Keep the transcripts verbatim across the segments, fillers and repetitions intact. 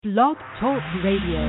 Blog Talk Radio.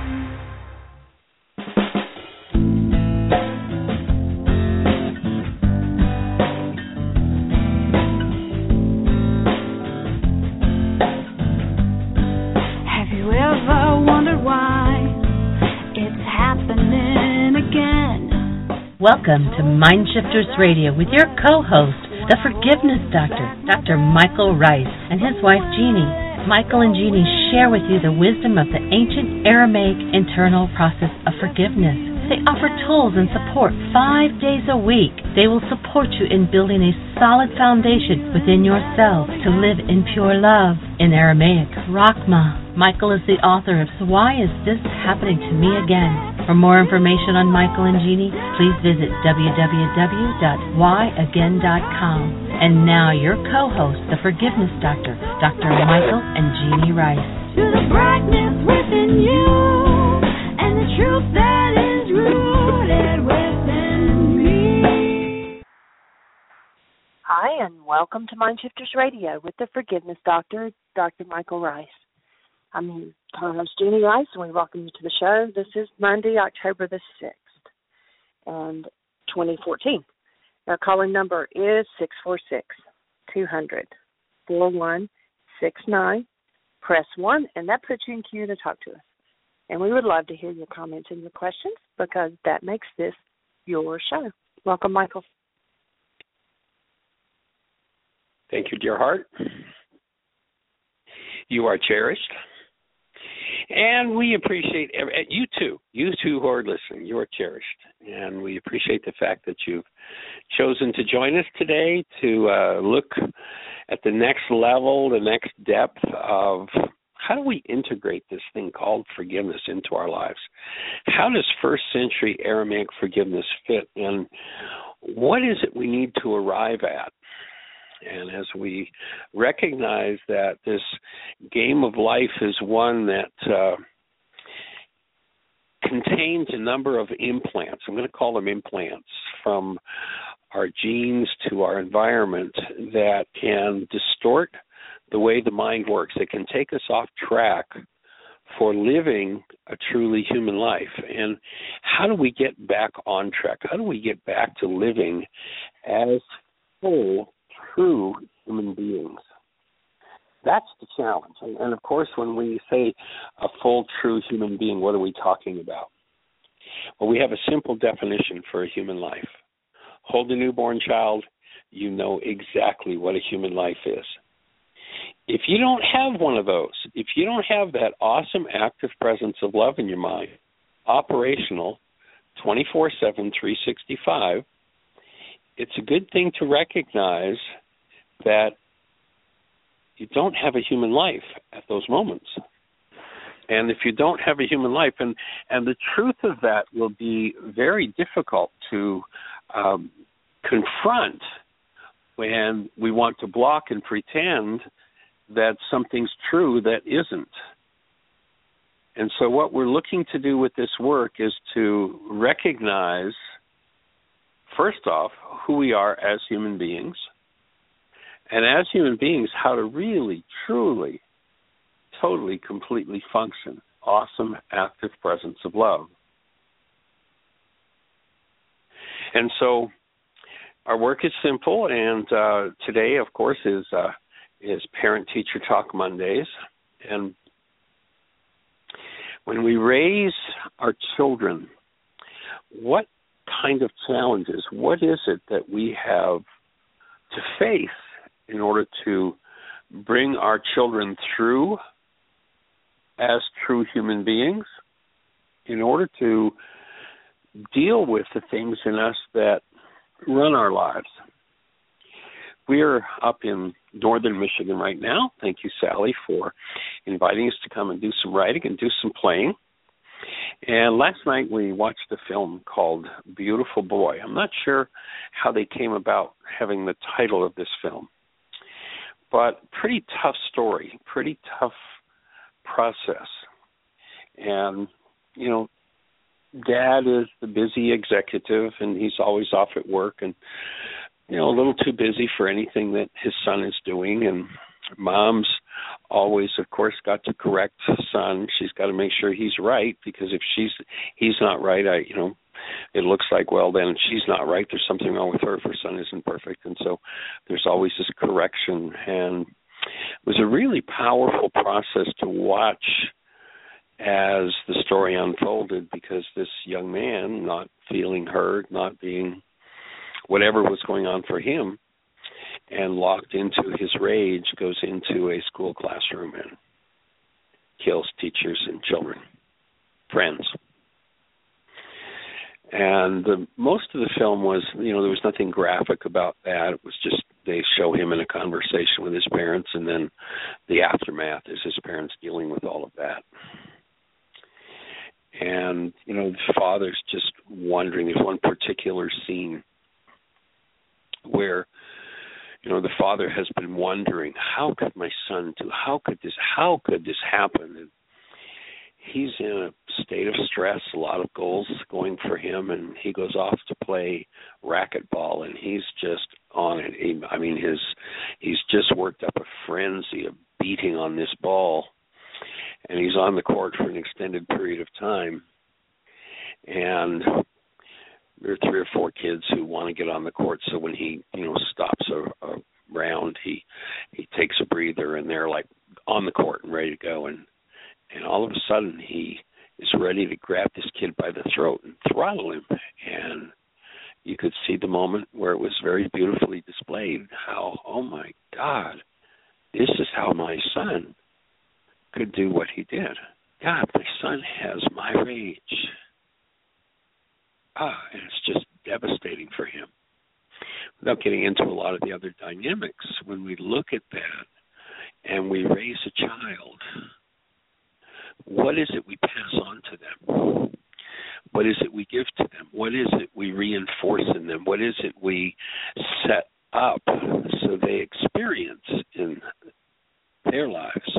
Welcome to Mindshifters Radio with your co-host, the Forgiveness Doctor, Doctor Michael Ryce, and his wife Jeannie. Michael and Jeannie share with you the wisdom of the ancient Aramaic internal process of forgiveness. They offer tools and support five days a week. They will support you in building a solid foundation within yourself to live in pure love. In Aramaic, Rachma. Michael is the author of So Why Is This Happening to Me Again? For more information on Michael and Jeannie, please visit w w w dot why again dot com. And now your co-host, the Forgiveness Doctor, Doctor Michael and Jeannie Ryce. To the brightness within you and the truth that is rooted within me. Hi, and welcome to Mindshifters Radio with the Forgiveness Doctor, Doctor Michael Ryce. I'm co-host Jeannie Ryce, and we welcome you to the show. This is Monday, October the sixth, and twenty fourteen. Our calling number is six four six, two hundred, four one six nine. Press one, and that puts you in queue to talk to us. And we would love to hear your comments and your questions because that makes this your show. Welcome, Michael. Thank you, dear heart. You are cherished. And we appreciate, every, you too, you too who are listening, you are cherished. And we appreciate the fact that you've chosen to join us today to uh, look at the next level, the next depth of how do we integrate this thing called forgiveness into our lives? How does first century Aramaic forgiveness fit? And what is it we need to arrive at? And as we recognize that this game of life is one that uh, contains a number of implants, I'm going to call them implants, from our genes to our environment that can distort the way the mind works. It can take us off track for living a truly human life. And how do we get back on track? How do we get back to living as full, true human beings? That's the challenge. And, and of course, when we say a full, true human being, what are we talking about? Well, we have a simple definition for a human life. Hold a newborn child, you know exactly what a human life is. If you don't have one of those, if you don't have that awesome active presence of love in your mind, operational, twenty-four seven, three sixty-five, it's a good thing to recognize that you don't have a human life at those moments. And if you don't have a human life, and, and the truth of that will be very difficult to um, confront when we want to block and pretend that something's true that isn't. And so what we're looking to do with this work is to recognize, first off, who we are as human beings, and as human beings, how to really, truly, totally, completely function. Awesome, active presence of love. And so our work is simple, and uh, today, of course, is uh, is Parent-Teacher Talk Mondays. And when we raise our children, what kind of challenges, what is it that we have to face in order to bring our children through as true human beings, in order to deal with the things in us that run our lives? We're up in northern Michigan right now. Thank you, Sally, for inviting us to come and do some writing and do some playing. And last night we watched a film called Beautiful Boy. I'm not sure how they came about having the title of this film, but pretty tough story, pretty tough process. And, you know, Dad is the busy executive, and he's always off at work and, you know, a little too busy for anything that his son is doing. And Mom's always, of course, got to correct son. She's got to make sure he's right, because if she's he's not right, I you know, it looks like, well, then she's not right. There's something wrong with her if her son isn't perfect. And so there's always this correction. And it was a really powerful process to watch as the story unfolded, because this young man, not feeling heard, not being whatever was going on for him, and locked into his rage, goes into a school classroom and kills teachers and children, friends. And the, most of the film was, you know, there was nothing graphic about that. It was just they show him in a conversation with his parents, and then the aftermath is his parents dealing with all of that. And, you know, the father's just wondering. There's one particular scene where, you know, the father has been wondering, how could my son do, how could this, how could this happen? And he's in a state of stress, a lot of goals going for him, and he goes off to play racquetball, and he's just on it. He, I mean, his he's just worked up a frenzy of beating on this ball, and he's on the court for an extended period of time. And there are three or four kids who want to get on the court, so when he, you know, stops a, a round, he he takes a breather, and they're like on the court and ready to go. And and all of a sudden, he is ready to grab this kid by the throat and throttle him. And you could see the moment where it was very beautifully displayed, how, oh my God, this is how my son could do what he did. God, my son has my rage. Ah, and it's just devastating for him. Without getting into a lot of the other dynamics, when we look at that and we raise a child, what is it we pass on to them? What is it we give to them? What is it we reinforce in them? What is it we set up so they experience in their lives?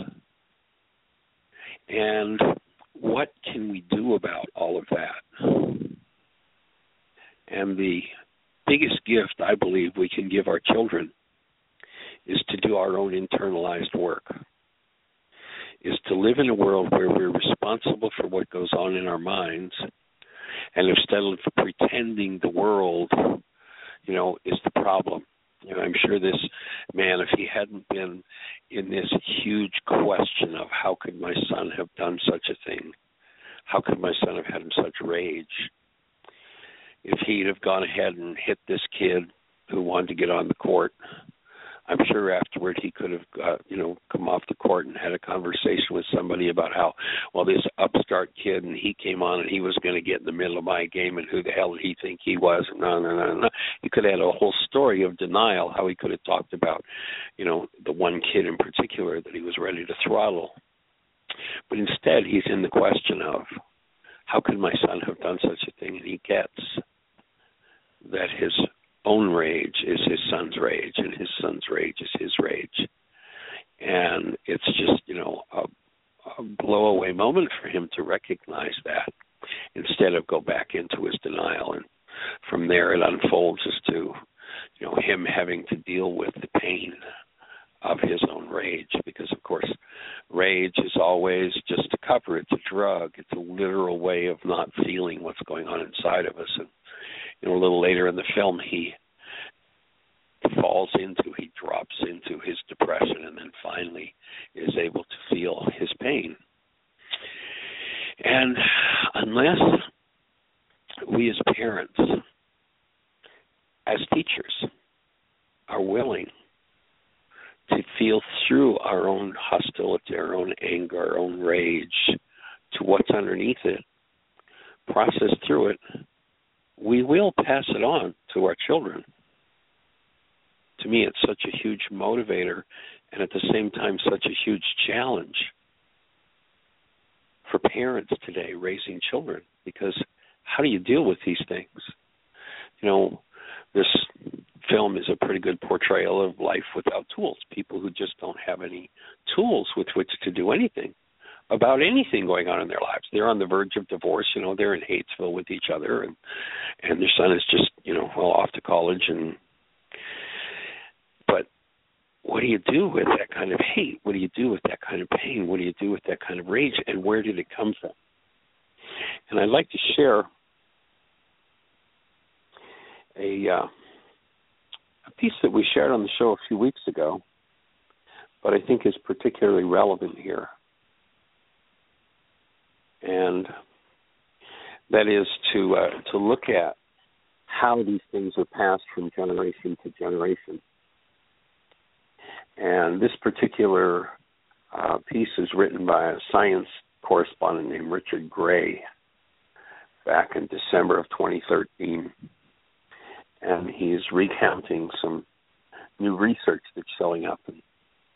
And what can we do about all of that? And the biggest gift I believe we can give our children is to do our own internalized work, is to live in a world where we're responsible for what goes on in our minds, and instead of pretending the world, you know, is the problem. You know, I'm sure this man, if he hadn't been in this huge question of how could my son have done such a thing, how could my son have had such rage, if he'd have gone ahead and hit this kid who wanted to get on the court, I'm sure afterward he could have, uh, you know, come off the court and had a conversation with somebody about how, well, this upstart kid, and he came on and he was going to get in the middle of my game, and who the hell did he think he was? No, no, no, no. He could have had a whole story of denial, how he could have talked about, you know, the one kid in particular that he was ready to throttle. But instead, he's in the question of, how could my son have done such a thing? And he gets that his own rage is his son's rage, and his son's rage is his rage. And it's just, you know, a, a blow-away moment for him to recognize that, instead of go back into his denial. And from there it unfolds as to, you know, him having to deal with the pain of his own rage, because, of course, rage is always just a cover. It's a drug. It's a literal way of not feeling what's going on inside of us. And you know, a little later in the film, he falls into, he drops into his depression, and then finally is able to feel his pain. And unless we as parents, as teachers, are willing to feel through our own hostility, our own anger, our own rage, to what's underneath it, process through it, we will pass it on to our children. To me, it's such a huge motivator, and at the same time, such a huge challenge for parents today raising children, because how do you deal with these things? You know, this film is a pretty good portrayal of life without tools, people who just don't have any tools with which to do anything about anything going on in their lives. They're on the verge of divorce, you know, they're in Hatesville with each other, and and their son is just, you know, well, off to college. And but what do you do with that kind of hate? What do you do with that kind of pain? What do you do with that kind of rage? And where did it come from? And I'd like to share a, uh, a piece that we shared on the show a few weeks ago, but I think is particularly relevant here. And that is to uh, to look at how these things are passed from generation to generation. And this particular uh, piece is written by a science correspondent named Richard Gray back in December of twenty thirteen. And he's recounting some new research that's showing up. And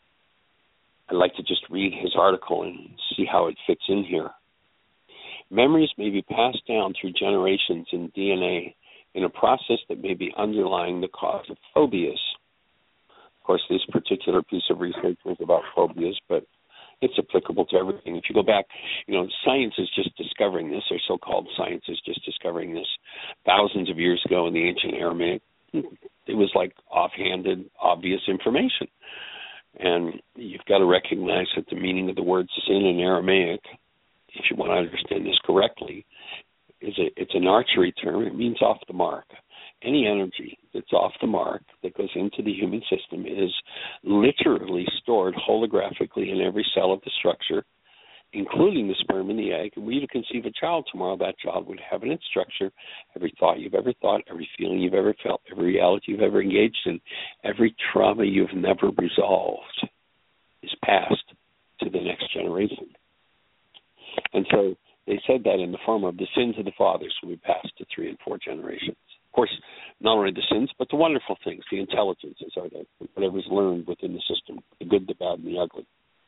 I'd like to just read his article and see how it fits in here. Memories may be passed down through generations in D N A in a process that may be underlying the cause of phobias. Of course, this particular piece of research was about phobias, but it's applicable to everything. If you go back, you know, science is just discovering this, or so-called science is just discovering this. Thousands of years ago in the ancient Aramaic, it was like offhanded, obvious information. And you've got to recognize that the meaning of the word sin in Aramaic, if you want to understand this correctly, is a, it's an archery term. It means off the mark. Any energy that's off the mark that goes into the human system is literally stored holographically in every cell of the structure, including the sperm and the egg. And were you to conceive a child tomorrow, that child would have in its structure every thought you've ever thought, every feeling you've ever felt, every reality you've ever engaged in, every trauma you've never resolved is passed to the next generation. And so they said that in the form of the sins of the fathers will be passed to three and four generations. Of course, not only the sins, but the wonderful things, the intelligences, are the, whatever's learned within the system, the good, the bad, and the ugly.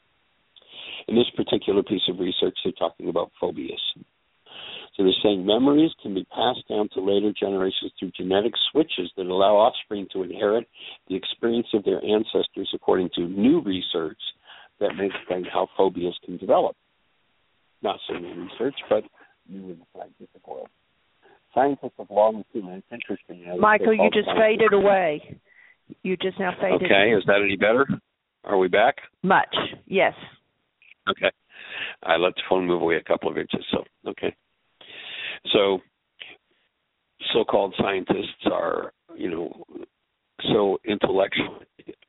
In this particular piece of research, they're talking about phobias. So they're saying memories can be passed down to later generations through genetic switches that allow offspring to inherit the experience of their ancestors, according to new research that may explain how phobias can develop. Not so new research, but new in the scientific world. Scientists have long seen, and it's interesting. Michael, you just faded away. You just now faded. Okay, is that any better? Are we back? Much, yes. Okay. I let the phone move away a couple of inches, so, okay. So, so-called scientists are, you know, so intellectually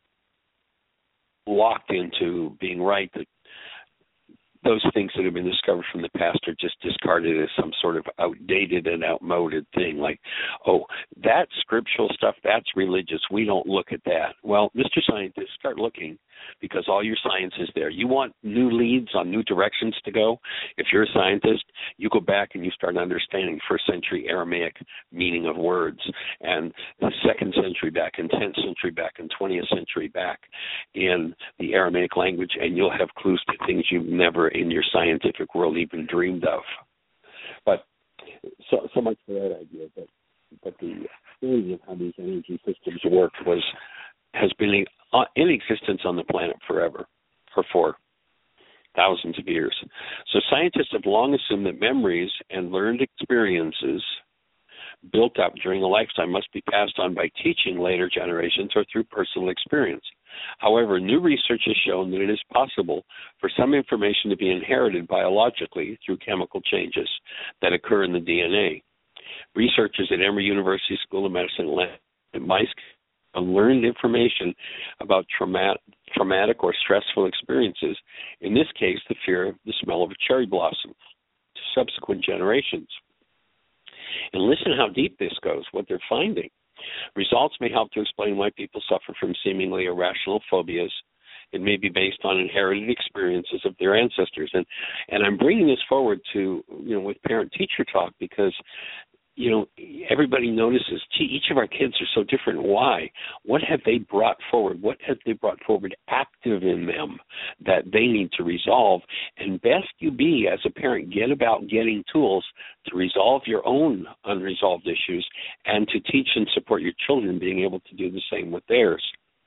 locked into being right that those things that have been discovered from the past are just discarded as some sort of outdated and outmoded thing. Like, oh, that scriptural stuff, that's religious. We don't look at that. Well, Mister Scientist, start looking, because all your science is there. You want new leads on new directions to go? If you're a scientist, you go back and you start understanding first century Aramaic meaning of words, and the second century back, and tenth century back, and twentieth century back in the Aramaic language, and you'll have clues to things you've never in your scientific world even dreamed of. But so so much for that idea. But but the theory of how these energy systems work was has been in existence on the planet forever, or for thousands of years. So scientists have long assumed that memories and learned experiences built up during a lifetime must be passed on by teaching later generations or through personal experience. However, new research has shown that it is possible for some information to be inherited biologically through chemical changes that occur in the D N A. Researchers at Emory University School of Medicine and mice learned information about traumatic, traumatic or stressful experiences, in this case, the fear of the smell of a cherry blossom, to subsequent generations. And listen how deep this goes, what they're finding. Results may help to explain why people suffer from seemingly irrational phobias. It may be based on inherited experiences of their ancestors. And and I'm bringing this forward to, you know, with parent-teacher talk because, you know, everybody notices, gee, each of our kids are so different. Why? What have they brought forward? What have they brought forward active in them that they need to resolve? And best you be, as a parent, get about getting tools to resolve your own unresolved issues and to teach and support your children being able to do the same with theirs.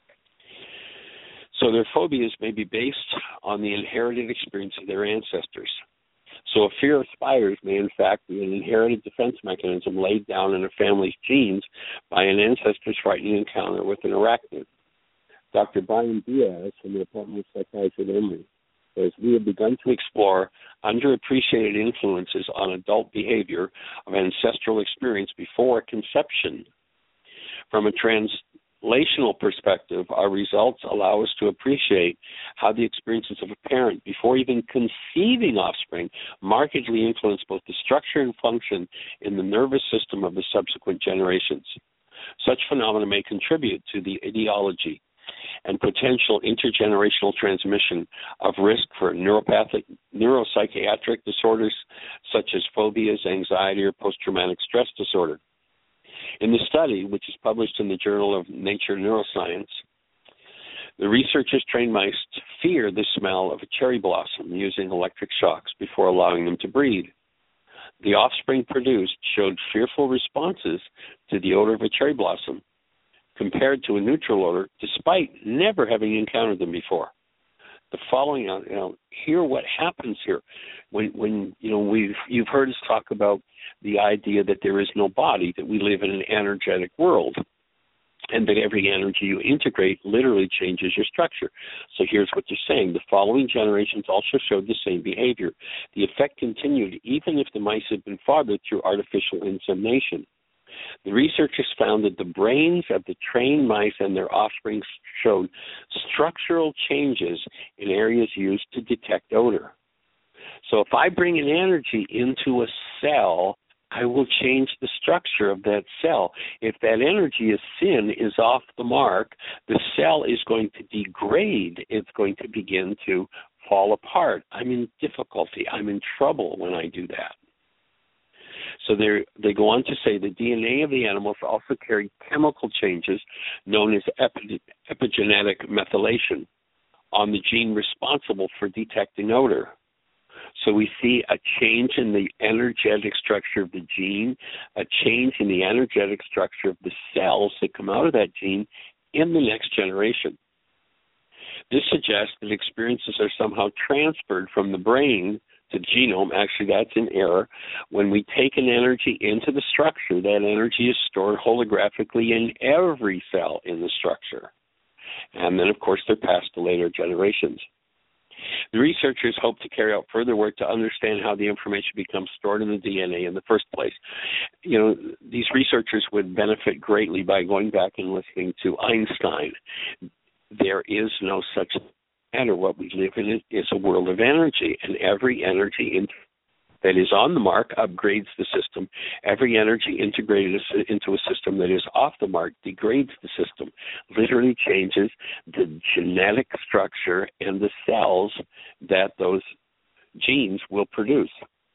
So their phobias may be based on the inherited experience of their ancestors. So a fear of spiders may, in fact, be an inherited defense mechanism laid down in a family's genes by an ancestor's frightening encounter with an arachnid. Doctor Brian Diaz from the Department of Psychiatry at Emory says, we have begun to explore underappreciated influences on adult behavior of ancestral experience before conception. From a translational perspective, our results allow us to appreciate how the experiences of a parent before even conceiving offspring markedly influence both the structure and function in the nervous system of the subsequent generations. Such phenomena may contribute to the etiology and potential intergenerational transmission of risk for neuropathic, neuropsychiatric disorders such as phobias, anxiety, or post-traumatic stress disorder. In the study, which is published in the Journal of Nature Neuroscience, the researchers trained mice to fear the smell of a cherry blossom using electric shocks before allowing them to breed. The offspring produced showed fearful responses to the odor of a cherry blossom compared to a neutral odor, despite never having encountered them before. The following, you know, hear what happens here. When, when you know, we've you've heard us talk about the idea that there is no body, that we live in an energetic world, and that every energy you integrate literally changes your structure. So here's what they're saying. The following generations also showed the same behavior. The effect continued even if the mice had been fathered through artificial insemination. The researchers found that the brains of the trained mice and their offspring showed structural changes in areas used to detect odor. So if I bring an energy into a cell, I will change the structure of that cell. If that energy is sin, is off the mark, the cell is going to degrade. It's going to begin to fall apart. I'm in difficulty. I'm in trouble when I do that. So they go on to say the D N A of the animals also carried chemical changes known as epi- epigenetic methylation on the gene responsible for detecting odor. So we see a change in the energetic structure of the gene, a change in the energetic structure of the cells that come out of that gene in the next generation. This suggests that experiences are somehow transferred from the brain to the genome. Actually, that's an error. When we take an energy into the structure, that energy is stored holographically in every cell in the structure. And then, of course, they're passed to later generations. The researchers hope to carry out further work to understand how the information becomes stored in the D N A in the first place. You know, these researchers would benefit greatly by going back and listening to Einstein. There is no such matter. What we live in is a world of energy, and every energy in, that is on the mark upgrades the system. Every energy integrated into a system that is off the mark degrades the system, literally changes the genetic structure and the cells that those genes will produce.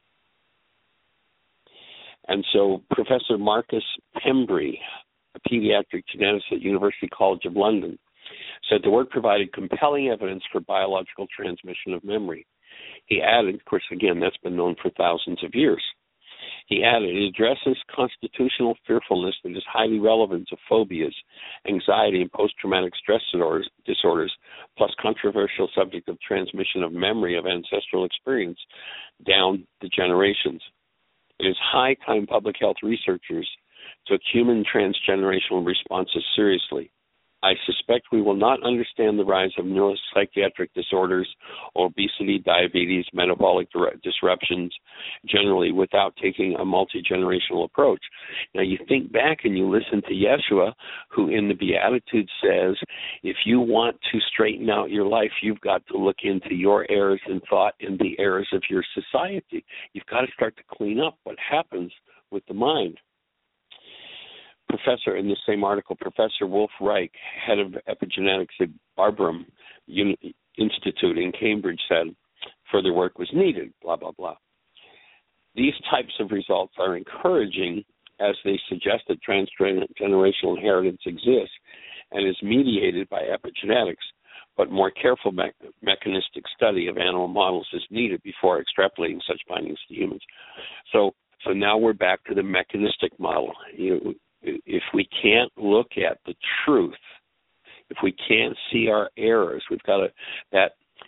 And so Professor Marcus Pembry, a pediatric geneticist at University College of London, said the work provided compelling evidence for biological transmission of memory. He added, of course, again, that's been known for thousands of years. He added, it addresses constitutional fearfulness that is highly relevant to phobias, anxiety, and post-traumatic stress disorders, disorders, plus controversial subject of transmission of memory of ancestral experience down the generations. It is high time public health researchers took human transgenerational responses seriously. I suspect we will not understand the rise of neuropsychiatric disorders, obesity, diabetes, metabolic disruptions generally without taking a multi-generational approach. Now, you think back and you listen to Yeshua, who in the Beatitudes says, if you want to straighten out your life, you've got to look into your errors in thought and the errors of your society. You've got to start to clean up what happens with the mind. Professor, in the same article, Professor Wolf Reich, head of epigenetics at Barnum Institute in Cambridge, said further work was needed, blah, blah, blah. These types of results are encouraging as they suggest that transgenerational inheritance exists and is mediated by epigenetics, but more careful me- mechanistic study of animal models is needed before extrapolating such findings to humans. So, so now we're back to the mechanistic model. You, If we can't look at the truth, if we can't see our errors, we've got to, that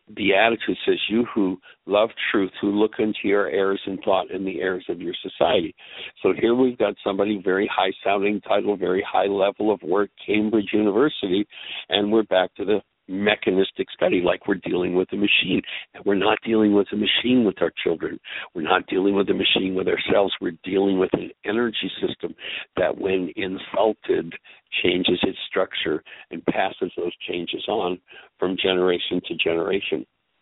Beatitude says, you who love truth, who look into your errors in thought and the errors of your society. So here we've got somebody very high-sounding title, very high level of work, Cambridge University, and we're back to the mechanistic study, like we're dealing with a machine. And we're not dealing with a machine with our children. We're not dealing with a machine with ourselves. We're dealing with an energy system that, when insulted, changes its structure and passes those changes on from generation to generation.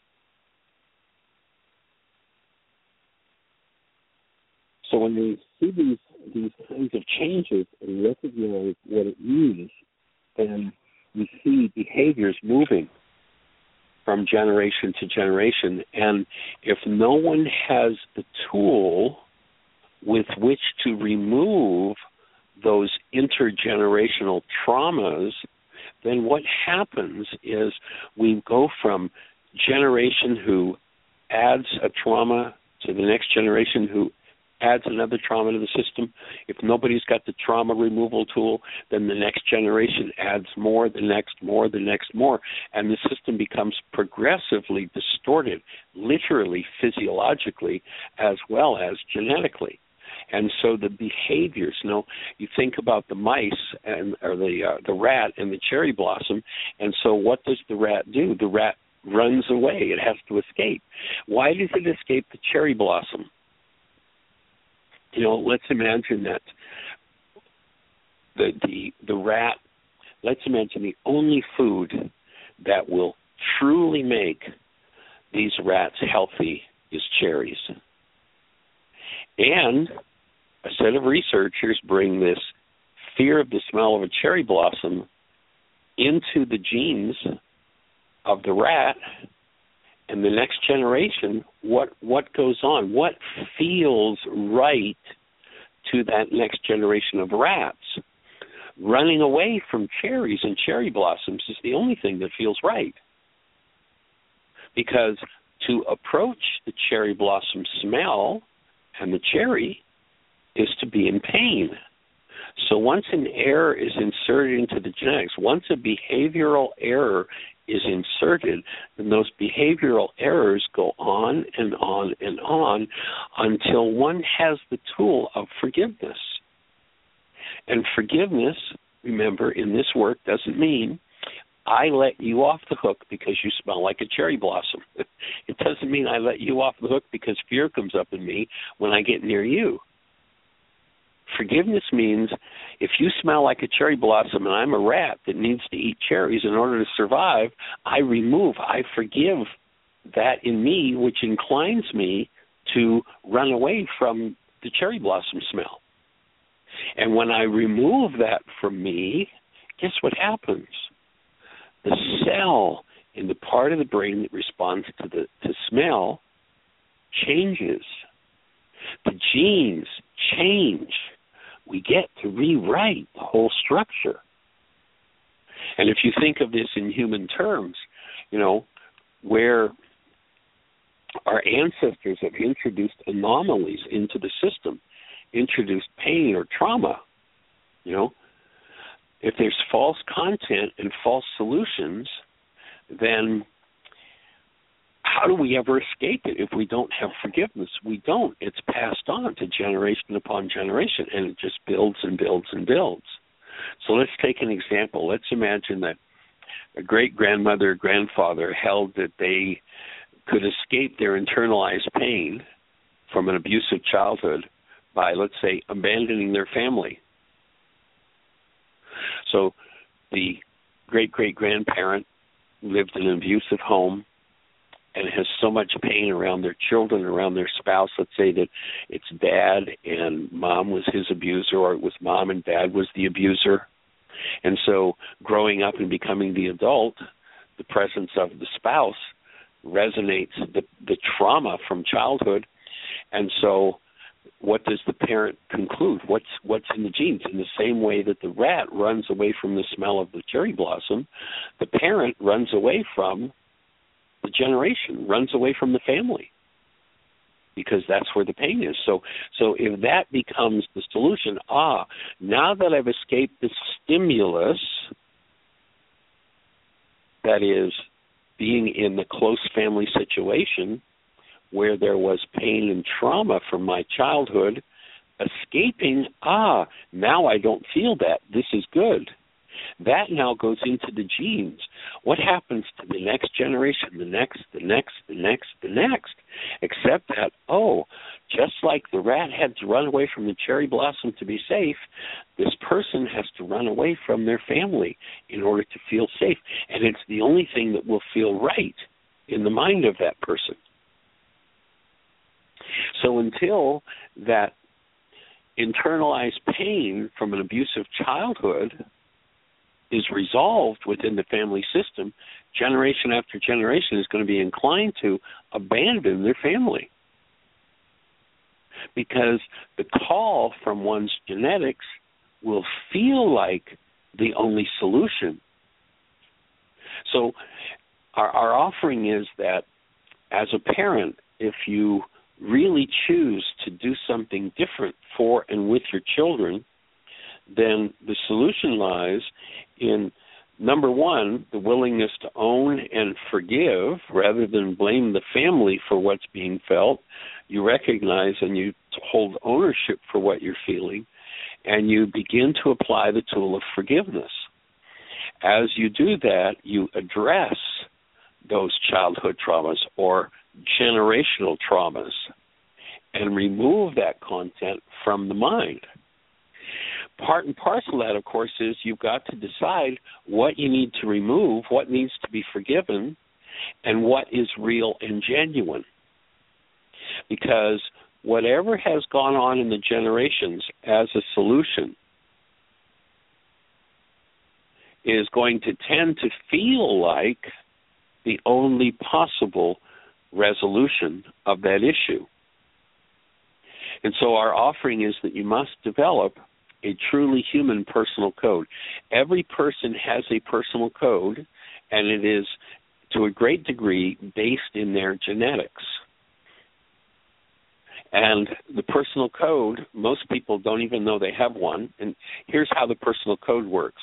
So when we see these these kinds of changes and recognize what it means, then we see behaviors moving from generation to generation. And if no one has the tool with which to remove those intergenerational traumas, then what happens is we go from generation who adds a trauma to the next generation who adds another trauma to the system. If nobody's got the trauma removal tool, then the next generation adds more, the next more, the next more, and the system becomes progressively distorted, literally, physiologically, as well as genetically. And so the behaviors, you know, you think about the mice and or the uh, the rat and the cherry blossom, and so what does the rat do? The rat runs away. It has to escape. Why does it escape the cherry blossom? You know, let's imagine that the, the the rat, let's imagine the only food that will truly make these rats healthy is cherries. And a set of researchers bring this fear of the smell of a cherry blossom into the genes of the rat, and the next generation, what what goes on? What feels right to that next generation of rats? Running away from cherries and cherry blossoms is the only thing that feels right. Because to approach the cherry blossom smell and the cherry is to be in pain. So once an error is inserted into the genetics, once a behavioral error is inserted, then those behavioral errors go on and on and on until one has the tool of forgiveness. And forgiveness, remember, in this work doesn't mean I let you off the hook because you smell like a cherry blossom. It doesn't mean I let you off the hook because fear comes up in me when I get near you. Forgiveness means if you smell like a cherry blossom and I'm a rat that needs to eat cherries in order to survive, I remove, I forgive that in me, which inclines me to run away from the cherry blossom smell. And when I remove that from me, guess what happens? The cell in the part of the brain that responds to the to smell changes. The genes change. We get to rewrite the whole structure. And if you think of this in human terms, you know, where our ancestors have introduced anomalies into the system, introduced pain or trauma, you know, if there's false content and false solutions, then how do we ever escape it if we don't have forgiveness? We don't. It's passed on to generation upon generation, and it just builds and builds and builds. So let's take an example. Let's imagine that a great-grandmother or grandfather held that they could escape their internalized pain from an abusive childhood by, let's say, abandoning their family. So the great-great-grandparent lived in an abusive home and has so much pain around their children, around their spouse. Let's say that it's dad and mom was his abuser, or it was mom and dad was the abuser. And so growing up and becoming the adult, the presence of the spouse resonates the, the trauma from childhood. And so what does the parent conclude? What's what's in the genes? In the same way that the rat runs away from the smell of the cherry blossom, the parent runs away from the generation, runs away from the family, because that's where the pain is. So so if that becomes the solution, ah, now that I've escaped the stimulus, that is being in the close family situation where there was pain and trauma from my childhood, escaping, ah, now I don't feel that. This is good. That now goes into the genes. What happens to the next generation, the next, the next, the next, the next? Except that, oh, just like the rat had to run away from the cherry blossom to be safe, this person has to run away from their family in order to feel safe. And it's the only thing that will feel right in the mind of that person. So until that internalized pain from an abusive childhood is resolved within the family system, generation after generation is going to be inclined to abandon their family. Because the call from one's genetics will feel like the only solution. So our, our offering is that as a parent, if you really choose to do something different for and with your children, then the solution lies in, number one, the willingness to own and forgive rather than blame the family for what's being felt. You recognize and you hold ownership for what you're feeling, and you begin to apply the tool of forgiveness. As you do that, you address those childhood traumas or generational traumas and remove that content from the mind. Part and parcel of that, of course, is you've got to decide what you need to remove, what needs to be forgiven, and what is real and genuine. Because whatever has gone on in the generations as a solution is going to tend to feel like the only possible resolution of that issue. And so our offering is that you must develop a truly human personal code. Every person has a personal code, and it is, to a great degree, based in their genetics. And the personal code, most people don't even know they have one. And here's how the personal code works.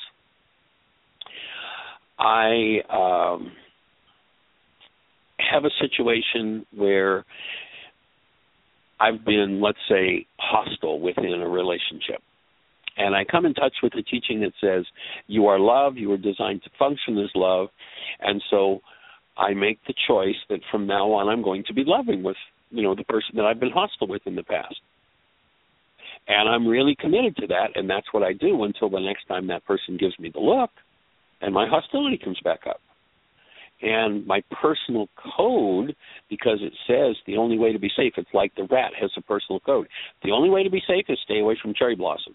I um, have a situation where I've been, let's say, hostile within a relationship. And I come in touch with a teaching that says, you are love, you are designed to function as love, and so I make the choice that from now on I'm going to be loving with, you know, the person that I've been hostile with in the past. And I'm really committed to that, and that's what I do until the next time that person gives me the look, and my hostility comes back up. And my personal code, because it says the only way to be safe, it's like the rat has a personal code. The only way to be safe is stay away from cherry blossoms.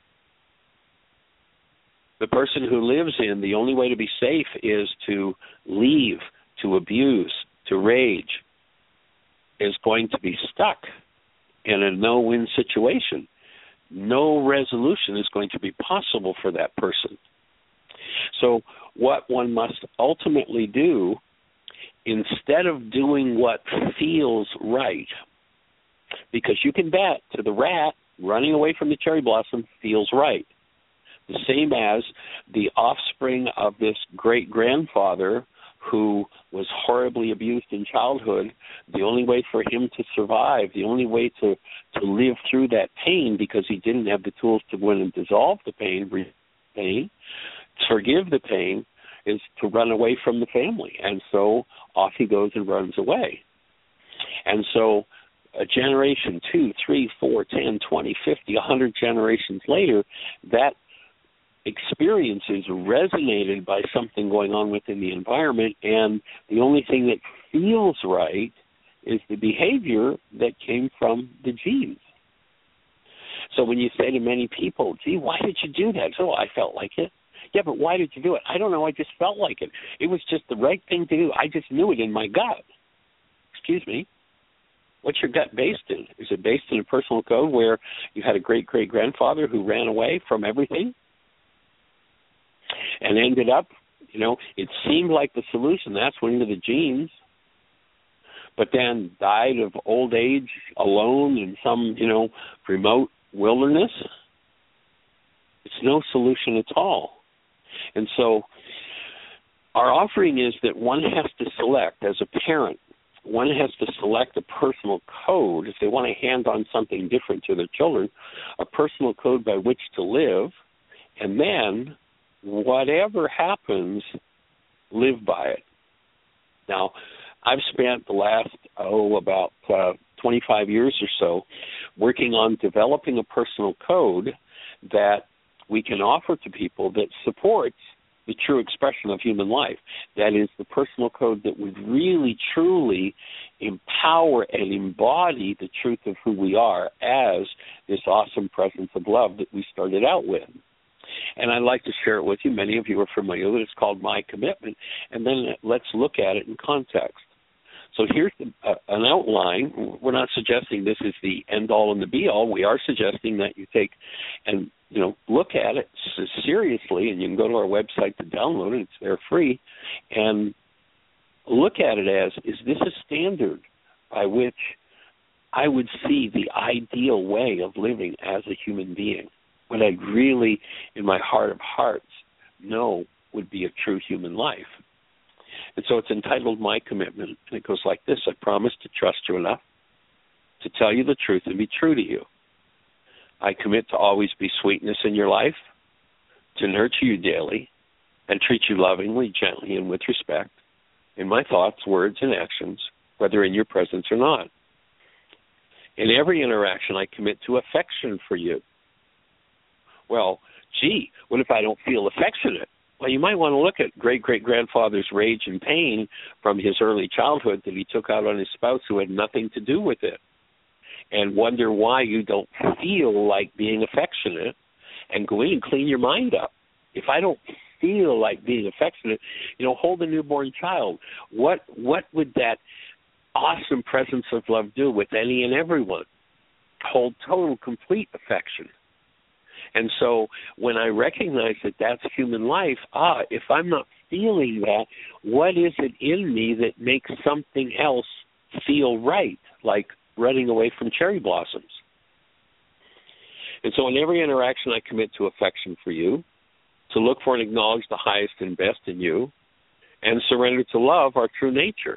The person who lives in the only way to be safe is to leave, to abuse, to rage, is going to be stuck in a no-win situation. No resolution is going to be possible for that person. So what one must ultimately do, instead of doing what feels right, because you can bet to the rat, running away from the cherry blossom feels right. The same as the offspring of this great-grandfather who was horribly abused in childhood, the only way for him to survive, the only way to, to live through that pain, because he didn't have the tools to go in and dissolve the pain, pain, forgive the pain, is to run away from the family. And so off he goes and runs away. And so a generation, two, three, four, ten, twenty, fifty, one hundred generations later, that experience is resonated by something going on within the environment, and the only thing that feels right is the behavior that came from the genes. So when you say to many people, gee, why did you do that? Oh, I felt like it. Yeah, but why did you do it? I don't know, I just felt like it. It was just the right thing to do. I just knew it in my gut. Excuse me. What's your gut based in? Is it based in a personal code where you had a great-great-grandfather who ran away from everything and ended up, you know, it seemed like the solution, that's went into the genes, but then died of old age alone in some, you know, remote wilderness? It's no solution at all. And so our offering is that one has to select, as a parent, one has to select a personal code if they want to hand on something different to their children, a personal code by which to live, and then whatever happens, live by it. Now, I've spent the last, oh, about uh, twenty-five years or so working on developing a personal code that we can offer to people that supports the true expression of human life. That is the personal code that would really, truly empower and embody the truth of who we are as this awesome presence of love that we started out with. And I'd like to share it with you. Many of you are familiar with it. It's called My Commitment. And then let's look at it in context. So here's the, uh, an outline. We're not suggesting this is the end-all and the be-all. We are suggesting that you take and, you know, look at it seriously, and you can go to our website to download it. It's there free. And look at it as, is this a standard by which I would see the ideal way of living as a human being? What I really, in my heart of hearts, know would be a true human life. And so it's entitled My Commitment, and it goes like this. I promise to trust you enough to tell you the truth and be true to you. I commit to always be sweetness in your life, to nurture you daily, and treat you lovingly, gently, and with respect in my thoughts, words, and actions, whether in your presence or not. In every interaction, I commit to affection for you. Well, gee, what if I don't feel affectionate? Well, you might want to look at great-great-grandfather's rage and pain from his early childhood that he took out on his spouse who had nothing to do with it, and wonder why you don't feel like being affectionate, and go in and clean your mind up. If I don't feel like being affectionate, you know, hold a newborn child. What what would that awesome presence of love do with any and everyone? Hold total, complete affection. And so when I recognize that that's human life, ah, if I'm not feeling that, what is it in me that makes something else feel right, like running away from cherry blossoms? And so in every interaction, I commit to affection for you, to look for and acknowledge the highest and best in you, and surrender to love, our true nature.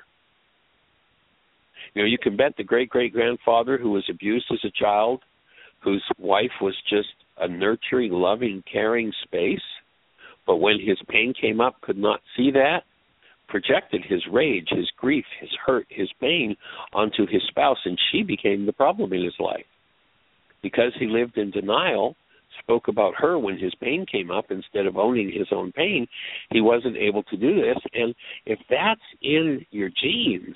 You know, you can bet the great-great-grandfather who was abused as a child, whose wife was just a nurturing, loving, caring space, but when his pain came up, could not see that, projected his rage, his grief, his hurt, his pain onto his spouse, and she became the problem in his life. Because he lived in denial, spoke about her when his pain came up instead of owning his own pain, he wasn't able to do this. And if that's in your genes,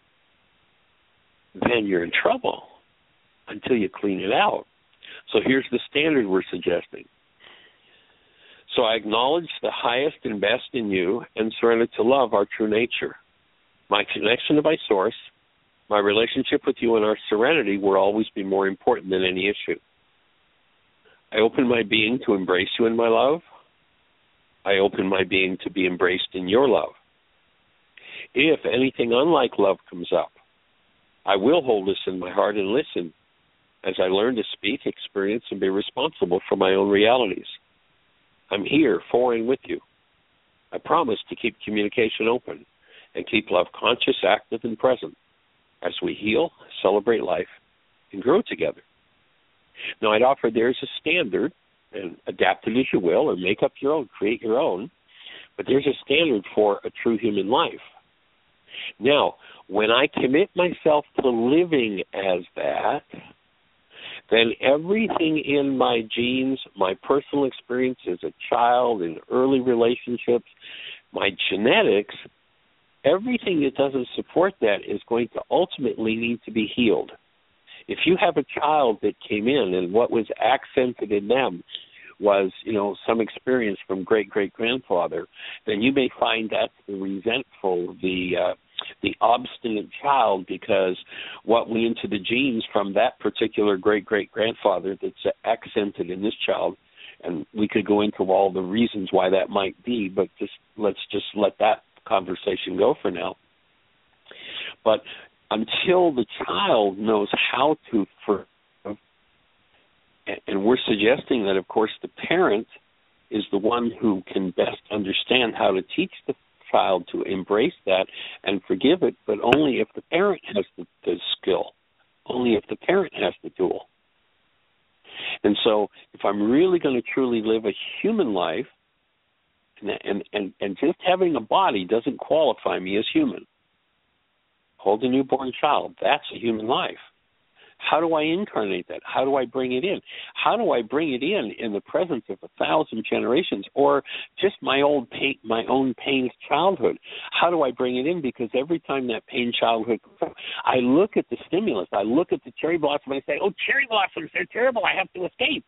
then you're in trouble until you clean it out. So here's the standard we're suggesting. So I acknowledge the highest and best in you and surrender to love, our true nature. My connection to my source, my relationship with you, and our serenity will always be more important than any issue. I open my being to embrace you in my love. I open my being to be embraced in your love. If anything unlike love comes up, I will hold this in my heart and listen as I learn to speak, experience, and be responsible for my own realities. I'm here for and with you. I promise to keep communication open and keep love conscious, active, and present as we heal, celebrate life, and grow together. Now, I'd offer there's a standard, and adapt it as you will, or make up your own, create your own, but there's a standard for a true human life. Now, when I commit myself to living as that, then everything in my genes, my personal experience as a child, in early relationships, my genetics, everything that doesn't support that is going to ultimately need to be healed. If you have a child that came in and what was accented in them was, you know, some experience from great-great-grandfather, then you may find that's the resentful, the uh, the obstinate child, because what went into the genes from that particular great-great-grandfather that's accented in this child, and we could go into all the reasons why that might be, but just let's just let that conversation go for now. But until the child knows how to forgive, and we're suggesting that, of course, the parent is the one who can best understand how to teach the child to embrace that and forgive it, but only if the parent has the, the skill, only if the parent has the tool. And so if I'm really going to truly live a human life, and, and, and, and just having a body doesn't qualify me as human. Hold a newborn child, that's a human life. How do I incarnate that? How do I bring it in? How do I bring it in in the presence of a thousand generations, or just my old pain, my own pained childhood? How do I bring it in? Because every time that pained childhood, I look at the stimulus, I look at the cherry blossom, and I say, "Oh, cherry blossoms, they're terrible. I have to escape."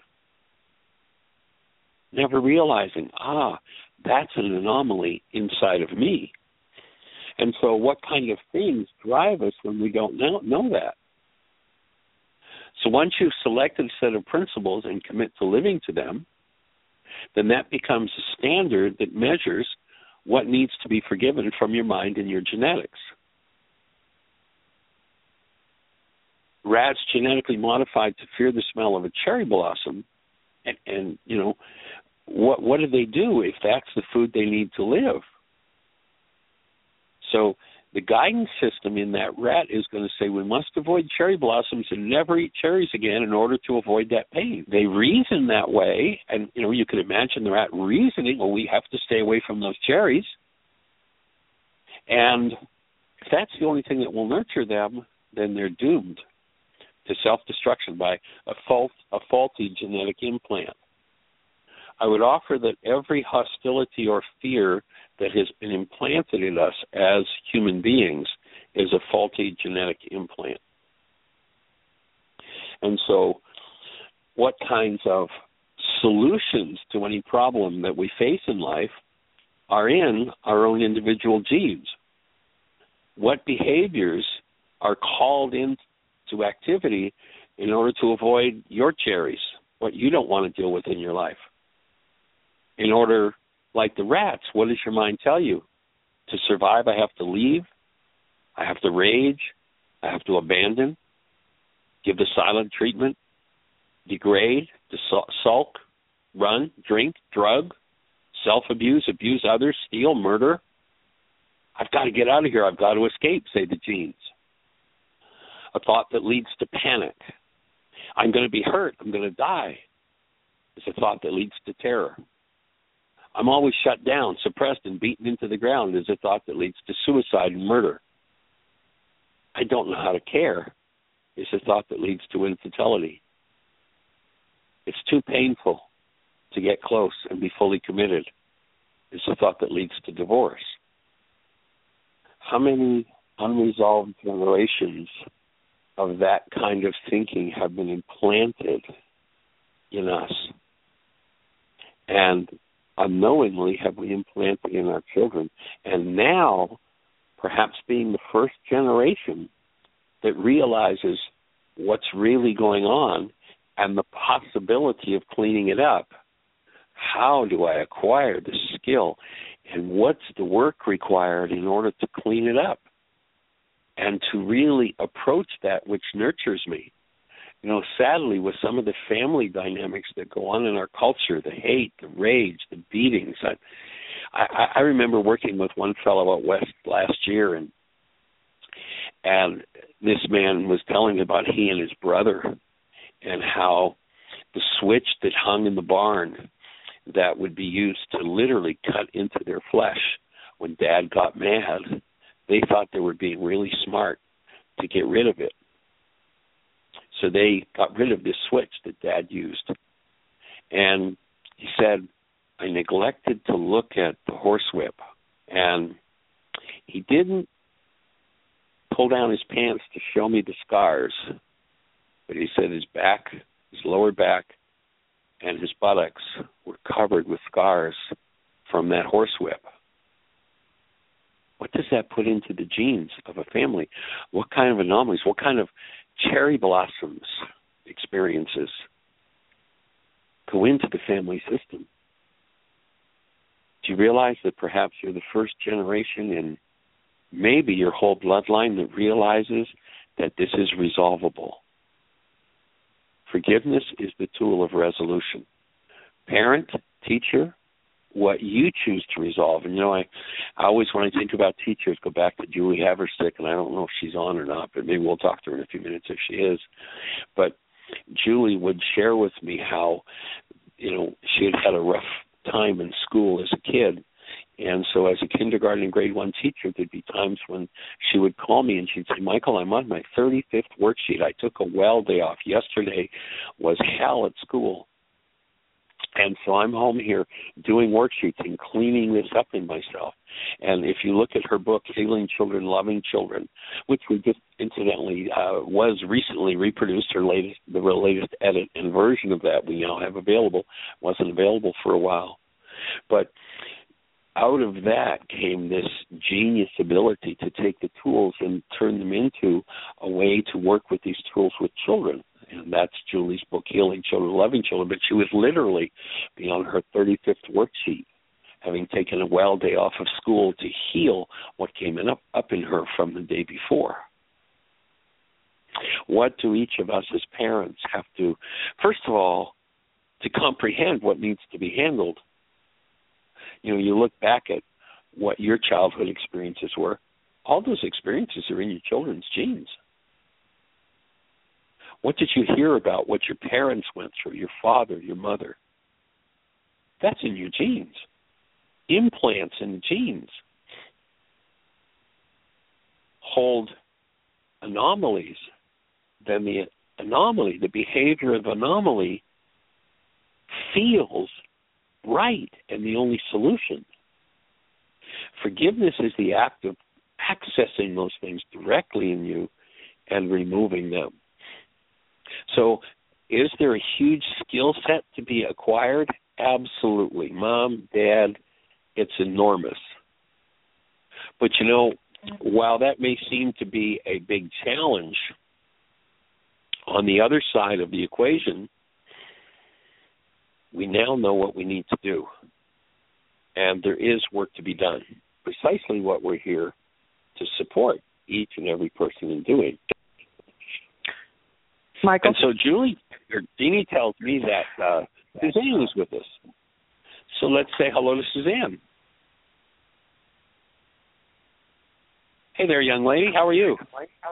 Never realizing, ah, that's an anomaly inside of me. And so, what kind of things drive us when we don't know, know that? So once you've selected a set of principles and commit to living to them, then that becomes a standard that measures what needs to be forgiven from your mind and your genetics. Rats genetically modified to fear the smell of a cherry blossom, and, and you know, what what do they do if that's the food they need to live? So the guidance system in that rat is going to say we must avoid cherry blossoms and never eat cherries again in order to avoid that pain. They reason that way, and you know you can imagine the rat reasoning, well, we have to stay away from those cherries. And if that's the only thing that will nurture them, then they're doomed to self-destruction by a, fault, a faulty genetic implant. I would offer that every hostility or fear that has been implanted in us as human beings is a faulty genetic implant. And so what kinds of solutions to any problem that we face in life are in our own individual genes? What behaviors are called into activity in order to avoid your cherries, what you don't want to deal with in your life? In order, like the rats, what does your mind tell you? To survive, I have to leave, I have to rage, I have to abandon, give the silent treatment, degrade, sulk, run, drink, drug, self-abuse, abuse others, steal, murder. I've got to get out of here. I've got to escape, say the genes. A thought that leads to panic. I'm going to be hurt. I'm going to die. It's a thought that leads to terror. I'm always shut down, suppressed, and beaten into the ground is a thought that leads to suicide and murder. I don't know how to care is a thought that leads to infidelity. It's too painful to get close and be fully committed is a thought that leads to divorce. How many unresolved generations of that kind of thinking have been implanted in us? And unknowingly have we implanted in our children. And now, perhaps being the first generation that realizes what's really going on and the possibility of cleaning it up, how do I acquire the skill? And what's the work required in order to clean it up? And to really approach that which nurtures me. You know, sadly, with some of the family dynamics that go on in our culture, the hate, the rage, the beatings. I, I, I remember working with one fellow out west last year, and and this man was telling me about he and his brother and how the switch that hung in the barn that would be used to literally cut into their flesh when Dad got mad, they thought they were being really smart to get rid of it. So they got rid of this switch that Dad used. And he said, I neglected to look at the horsewhip. And he didn't pull down his pants to show me the scars. But he said his back, his lower back, and his buttocks were covered with scars from that horsewhip. What does that put into the genes of a family? What kind of anomalies? What kind of cherry blossoms experiences go into the family system? Do you realize that perhaps you're the first generation in maybe your whole bloodline that realizes that this is resolvable? Forgiveness is the tool of resolution. Parent, teacher, what you choose to resolve. And, you know, I, I always, when I think about teachers, go back to Julie Haversick, and I don't know if she's on or not, but maybe we'll talk to her in a few minutes if she is. But Julie would share with me how, you know, she had had a rough time in school as a kid. And so as a kindergarten and grade one teacher, there'd be times when she would call me and she'd say, Michael, I'm on my thirty-fifth worksheet. I took a well day off. Yesterday was hell at school. And so I'm home here doing worksheets and cleaning this up in myself. And if you look at her book, Healing Children, Loving Children, which we just incidentally uh, was recently reproduced, her latest, the latest edit and version of that we now have available, wasn't available for a while. But out of that came this genius ability to take the tools and turn them into a way to work with these tools with children. And that's Julie's book, Healing Children, Loving Children. But she was literally beyond her thirty-fifth worksheet, having taken a well day off of school to heal what came in up, up in her from the day before. What do each of us as parents have to, first of all, to comprehend what needs to be handled? You know, you look back at what your childhood experiences were. All those experiences are in your children's genes. What did you hear about what your parents went through, your father, your mother? That's in your genes. Implants in the genes hold anomalies. Then the anomaly, the behavior of anomaly, feels right and the only solution. Forgiveness is the act of accessing those things directly in you and removing them. So is there a huge skill set to be acquired? Absolutely. Mom, Dad, it's enormous. But, you know, while that may seem to be a big challenge, on the other side of the equation, we now know what we need to do. And there is work to be done. Precisely what we're here to support each and every person in doing. Michael? And so Julie, or Jeannie tells me that uh, Suzanne is with us. So let's say hello to Suzanne. Hey there, young lady. How are you?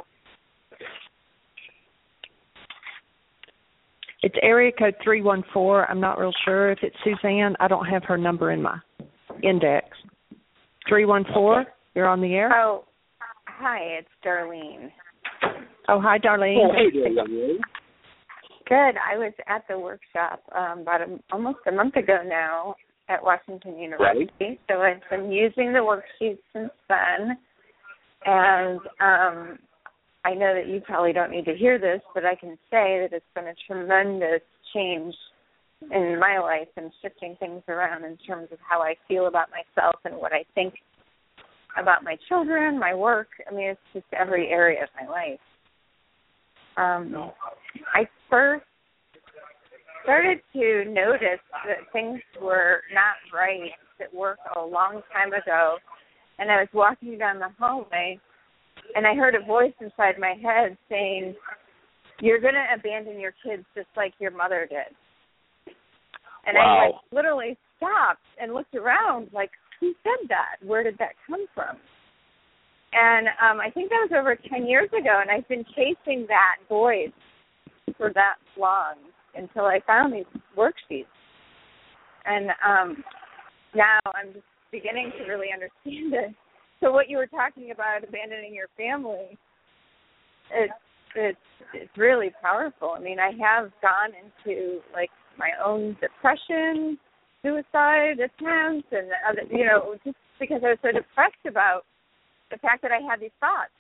It's area code three one four. I'm not real sure if it's Suzanne. I don't have her number in my index. three one four, okay. You're on the air? Oh, hi, it's Darlene. Oh, hi, Darlene. Oh, hey there, young lady. Good. I was at the workshop um, about a, almost a month ago now at Washington University, right. So I've been using the worksheets since then. And um, I know that you probably don't need to hear this, but I can say that it's been a tremendous change in my life and shifting things around in terms of how I feel about myself and what I think about my children, my work. I mean, it's just every area of my life. Um, I first started to notice that things were not right at work a long time ago, and I was walking down the hallway, and I heard a voice inside my head saying, "You're going to abandon your kids just like your mother did." And wow. I like, literally stopped and looked around like, who said that? Where did that come from? And um, I think that was over ten years ago, and I've been chasing that voice for that long until I found these worksheets. And um, now I'm just beginning to really understand it. So what you were talking about, abandoning your family, it's, it's, it's really powerful. I mean, I have gone into, like, my own depression, suicide attempts, and, other, you know, just because I was so depressed about the fact that I had these thoughts.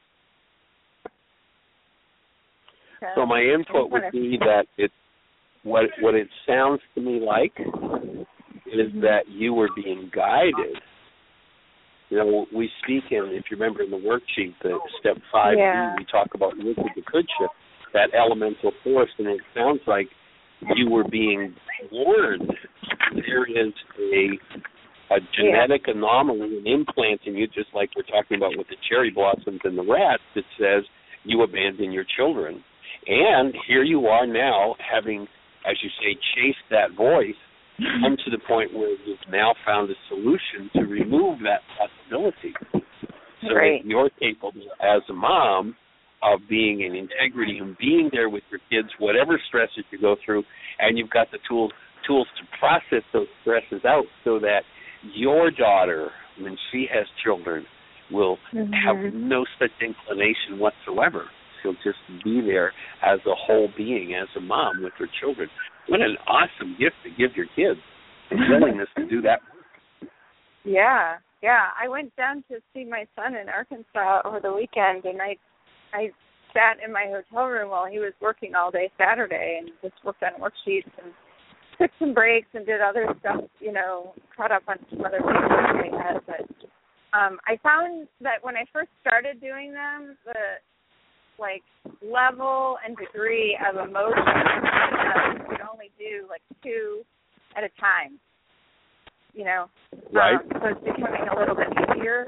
So, so my input would be that it, what what it sounds to me like is mm-hmm. that you were being guided. You know, we speak in, if you remember in the worksheet, the step five, yeah. we talk about with the Kudship, that elemental force, and it sounds like you were being warned. There is a a genetic yeah. anomaly, an implant in you, just like we're talking about with the cherry blossoms and the rats, that says you abandon your children. And here you are now, having, as you say, chased that voice, come to the point where you've now found a solution to remove that possibility. So right. that you're capable as a mom of being in integrity and being there with your kids, whatever stresses you go through, and you've got the tools tools to process those stresses out so that your daughter, when she has children, will mm-hmm. have no such inclination whatsoever. She'll just be there as a whole being, as a mom with her children. What an awesome gift to give your kids, the willingness to do that. Yeah, yeah. I went down to see my son in Arkansas over the weekend, and I I sat in my hotel room while he was working all day Saturday and just worked on worksheets and took some breaks and did other stuff, you know, caught up on some other papers I had. But um, I found that when I first started doing them, the, like, level and degree of emotion, I could only do, like, two at a time, you know. Right. Um, so it's becoming a little bit easier.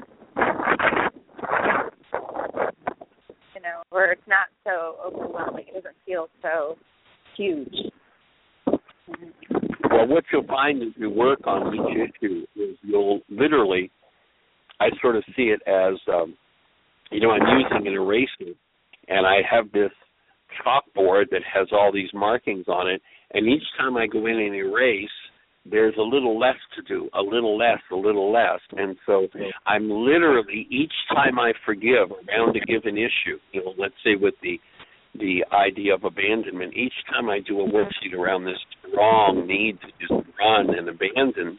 You know, where it's not so overwhelming. It doesn't feel so huge. Well, what you'll find as you work on each issue is you'll literally, I sort of see it as, um, you know, I'm using an eraser, and I have this chalkboard that has all these markings on it, and each time I go in and erase, there's a little less to do, a little less, a little less. And so I'm literally, each time I forgive, around a given issue, you know, let's say with the the idea of abandonment, each time I do a worksheet around this strong need to just run and abandon,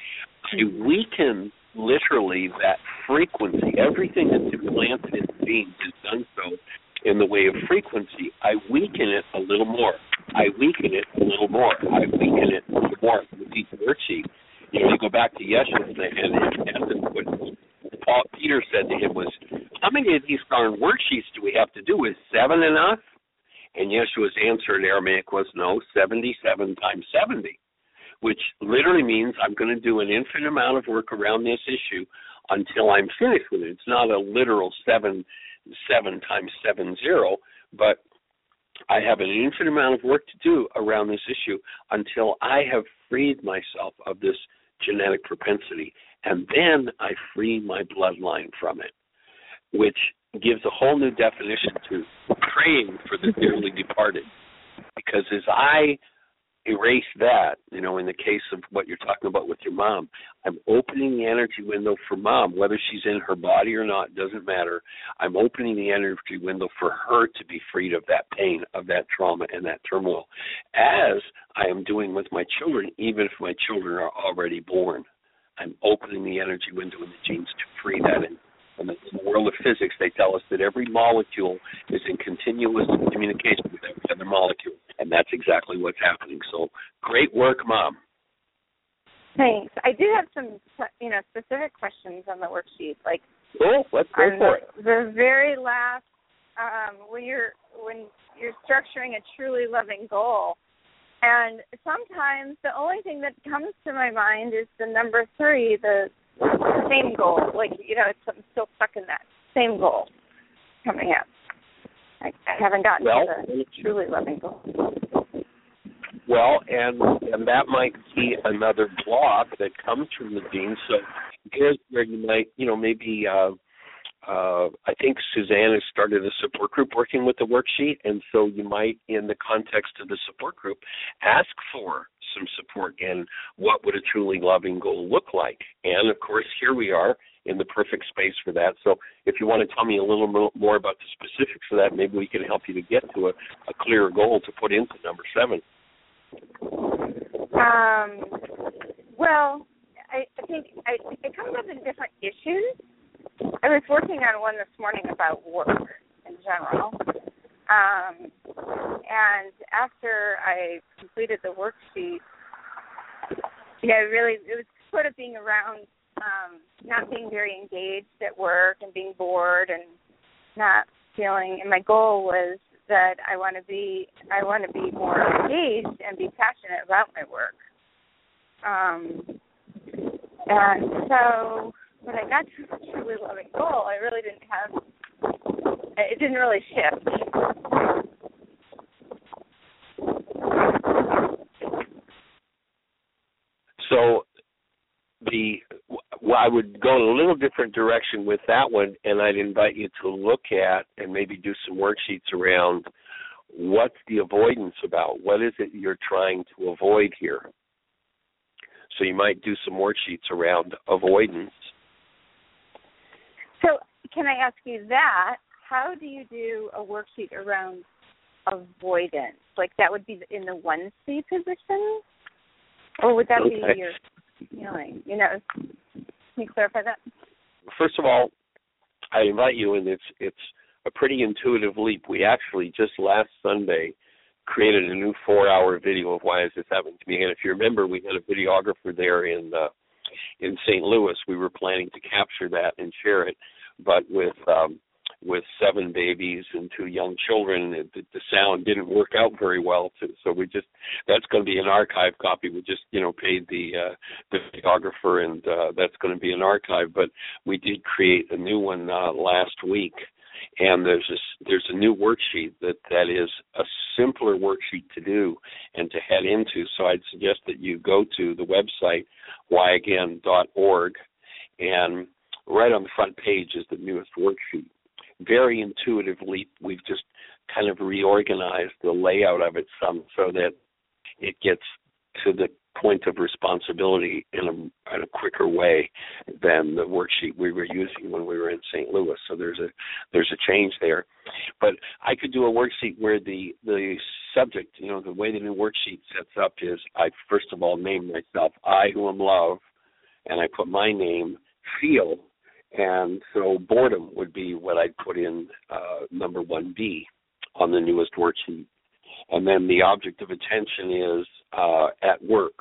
I weaken literally that frequency. Everything that's implanted in the genes is done so in the way of frequency. I weaken it a little more. I weaken it a little more. I weaken it a little more with each worksheet. You know, you go back to Yeshua's and, and what Paul Peter said to him was, how many of these darn worksheets do we have to do? Is seven enough? And Yeshua's answer in Aramaic was, no, seventy-seven times seventy, which literally means I'm going to do an infinite amount of work around this issue until I'm finished with it. It's not a literal seven, seven times seven zero, but I have an infinite amount of work to do around this issue until I have freed myself of this genetic propensity, and then I free my bloodline from it, which gives a whole new definition to praying for the dearly departed. Because as I erase that, you know, in the case of what you're talking about with your mom, I'm opening the energy window for mom, whether she's in her body or not, doesn't matter. I'm opening the energy window for her to be freed of that pain, of that trauma, and that turmoil, as I am doing with my children, even if my children are already born. I'm opening the energy window in the genes to free that. And in the world of physics, they tell us that every molecule is in continuous communication with every other molecule, and that's exactly what's happening. So great work, Mom. Thanks. I do have some, you know, specific questions on the worksheet. Like, cool. Let's go for it. The very last, um, when you're when you're structuring a truly loving goal, and sometimes the only thing that comes to my mind is the number three, the same goal. Like, you know, it's, I'm still stuck in that same goal coming up. I, I haven't gotten well, to the truly loving goal. Well, and and that might be another block that comes from the genes. So here's where you might, you know, maybe uh, uh, I think Suzanne has started a support group working with the worksheet, and so you might, in the context of the support group, ask for some support in what would a truly loving goal look like. And, of course, here we are in the perfect space for that. So if you want to tell me a little more about the specifics of that, maybe we can help you to get to a, a clearer goal to put into number seven. Um, well, I, I think I, it comes up in different issues. I was working on one this morning about work in general. Um, and after I completed the worksheet, you know, really, it was sort of being around um, not being very engaged at work and being bored and not feeling, and my goal was that I want to be, I want to be more engaged and be passionate about my work. Um, and so when I got to the truly loving goal, I really didn't have, it didn't really shift. well, I would go in a little different direction with that one, and I'd invite you to look at and maybe do some worksheets around what's the avoidance about? What is it you're trying to avoid here? So you might do some worksheets around avoidance. So can I ask you that? How do you do a worksheet around avoidance? Like that would be in the one C position? Or would that Okay. be your feeling? You know, can you clarify that? First of all, I invite you, and it's it's a pretty intuitive leap. We actually just last Sunday created a new four-hour video of why is this happening to me. And if you remember, we had a videographer there in uh, in Saint Louis. We were planning to capture that and share it, but with um, with seven babies and two young children, it, the, the sound didn't work out very well. To, so we just that's going to be an archive copy. We just you know paid the uh, the videographer, and uh, that's going to be an archive. But we did create a new one uh, last week. And there's a, there's a new worksheet that, that is a simpler worksheet to do and to head into. So I'd suggest that you go to the website, why again dot org, and right on the front page is the newest worksheet. Very intuitively, we've just kind of reorganized the layout of it some so that it gets to the point of responsibility in a, in a quicker way than the worksheet we were using when we were in Saint Louis. So there's a there's a change there. But I could do a worksheet where the, the subject, you know, the way the new worksheet sets up is I first of all name myself, I who am love, and I put my name, feel, and so boredom would be what I'd put in uh, number one B on the newest worksheet. And then the object of attention is uh, at work.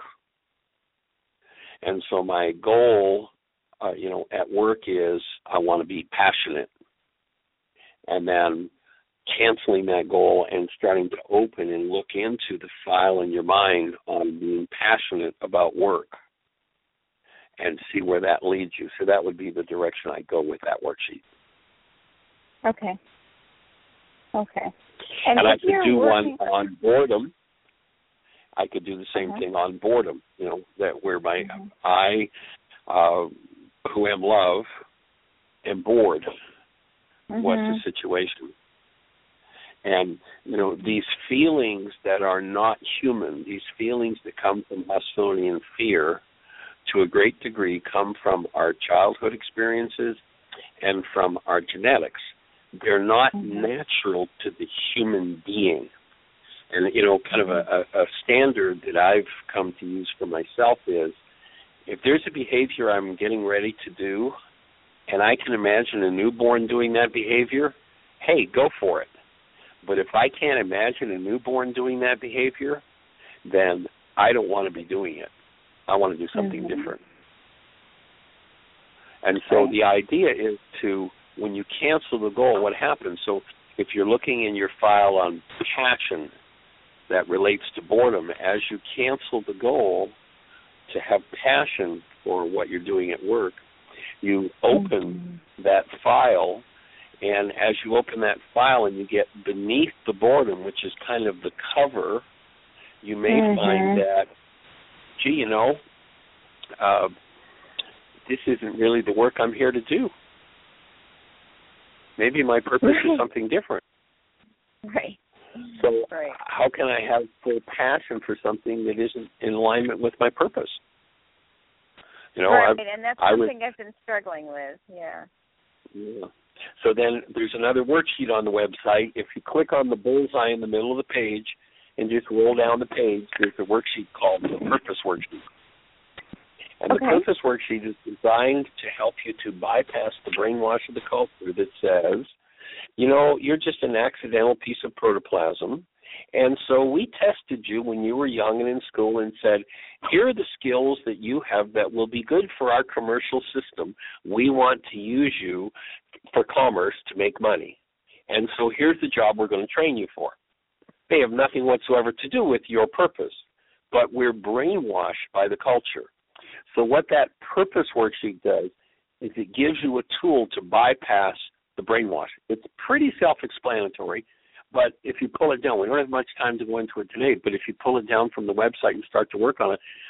And so my goal, uh, you know, at work is I want to be passionate. And then canceling that goal and starting to open and look into the file in your mind on being passionate about work and see where that leads you. So that would be the direction I go with that worksheet. Okay. Okay. And, And, I if could you're do working... one on boredom. I could do the same Uh-huh. thing on boredom, you know, that where my Mm-hmm. I, uh, who am love, am bored. Mm-hmm. What's the situation? And, you know, these feelings that are not human, these feelings that come from hostility and fear, to a great degree come from our childhood experiences and from our genetics. They're not Mm-hmm. natural to the human being. And, you know, kind of a, a, a standard that I've come to use for myself is if there's a behavior I'm getting ready to do and I can imagine a newborn doing that behavior, hey, go for it. But if I can't imagine a newborn doing that behavior, then I don't want to be doing it. I want to do something Mm-hmm. different. And so Right. the idea is to, when you cancel the goal, what happens? So if you're looking in your file on passion that relates to boredom, as you cancel the goal to have passion for what you're doing at work, you open mm-hmm. that file, and as you open that file and you get beneath the boredom, which is kind of the cover, you may mm-hmm. find that, gee, you know, uh, this isn't really the work I'm here to do. Maybe my purpose is something different. Right. So right. how can I have full passion for something that isn't in alignment with my purpose? You know, right, I've, and that's I something was, I've been struggling with, yeah. Yeah. So then there's another worksheet on the website. If you click on the bullseye in the middle of the page and just roll down the page, there's a worksheet called the Purpose Worksheet. And okay. the Purpose Worksheet is designed to help you to bypass the brainwash of the culture that says, you know, you're just an accidental piece of protoplasm, and so we tested you when you were young and in school and said, here are the skills that you have that will be good for our commercial system. We want to use you for commerce to make money. And so here's the job we're going to train you for. They have nothing whatsoever to do with your purpose, but we're brainwashed by the culture. So what that Purpose Worksheet does is it gives you a tool to bypass the brainwash. It's pretty self-explanatory, but if you pull it down, we don't have much time to go into it today, but if you pull it down from the website and start to work on it,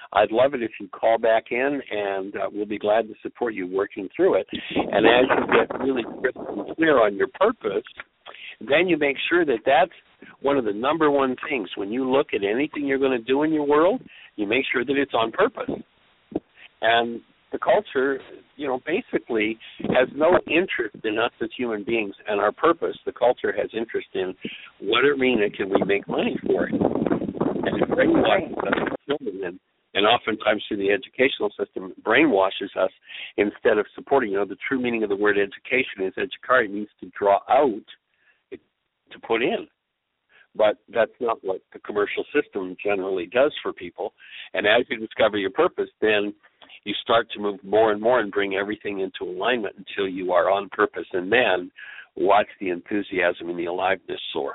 I'd love it if you call back in, and uh, we'll be glad to support you working through it. And as you get really crystal clear on your purpose, then you make sure that that's one of the number one things. When you look at anything you're going to do in your world, you make sure that it's on purpose. And the culture, you know, basically has no interest in us as human beings and our purpose. The culture has interest in what arena can we make money for it. And it brainwashes us children, and, and oftentimes through the educational system, brainwashes us instead of supporting. You know, the true meaning of the word education is educare means to draw out, to put in. But that's not what the commercial system generally does for people. And as you discover your purpose, then you start to move more and more and bring everything into alignment until you are on purpose. And then watch the enthusiasm and the aliveness soar.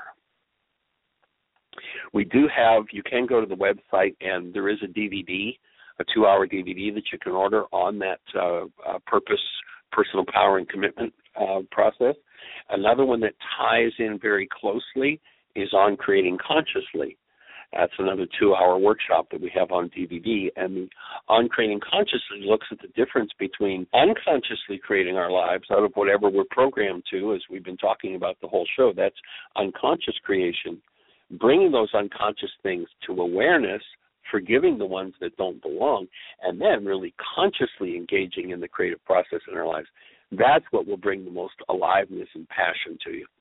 We do have, you can go to the website, and there is a D V D, a two-hour D V D that you can order on that uh, uh, purpose, personal power, and commitment uh, process. Another one that ties in very closely is on creating consciously. That's another two-hour workshop that we have on D V D. And the On Creating Consciously looks at the difference between unconsciously creating our lives out of whatever we're programmed to, as we've been talking about the whole show. That's unconscious creation. Bringing those unconscious things to awareness, forgiving the ones that don't belong, and then really consciously engaging in the creative process in our lives. That's what will bring the most aliveness and passion to you.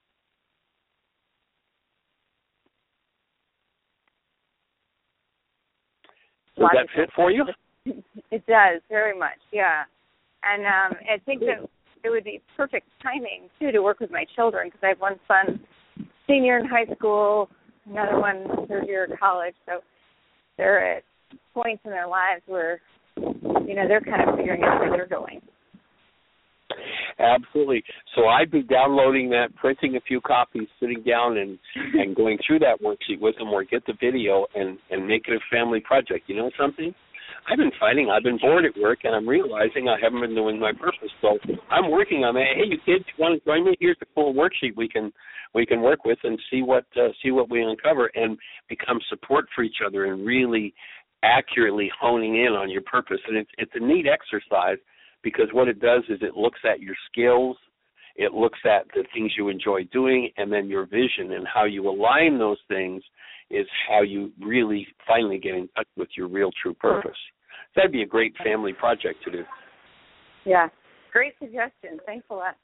Does that fit for you? It does, very much, yeah. And um, I think that it would be perfect timing, too, to work with my children, because I have one son, senior in high school, another one, third year of college. So they're at points in their lives where, you know, they're kind of figuring out where they're going. Absolutely. So I'd be downloading that, printing a few copies, sitting down and, and going through that worksheet with them, or get the video and, and make it a family project. You know something? I've been finding I've been bored at work, and I'm realizing I haven't been doing my purpose. So I'm working on that. Hey, you kids, you want to join me? Here's the full worksheet we can we can work with and see what uh, see what we uncover, and become support for each other, and really accurately honing in on your purpose. And it's it's a neat exercise, because what it does is it looks at your skills, it looks at the things you enjoy doing, and then your vision, and how you align those things is how you really finally get in touch with your real true purpose. That'd be a great family project to do. Yeah, great suggestion. Thanks a lot.